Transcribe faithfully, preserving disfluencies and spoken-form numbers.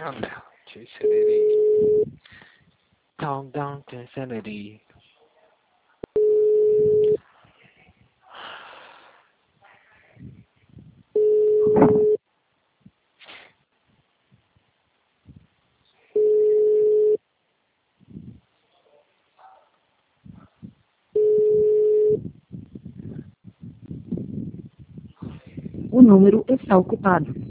Down, down to sanity. Down, down to sanity. O número está ocupado.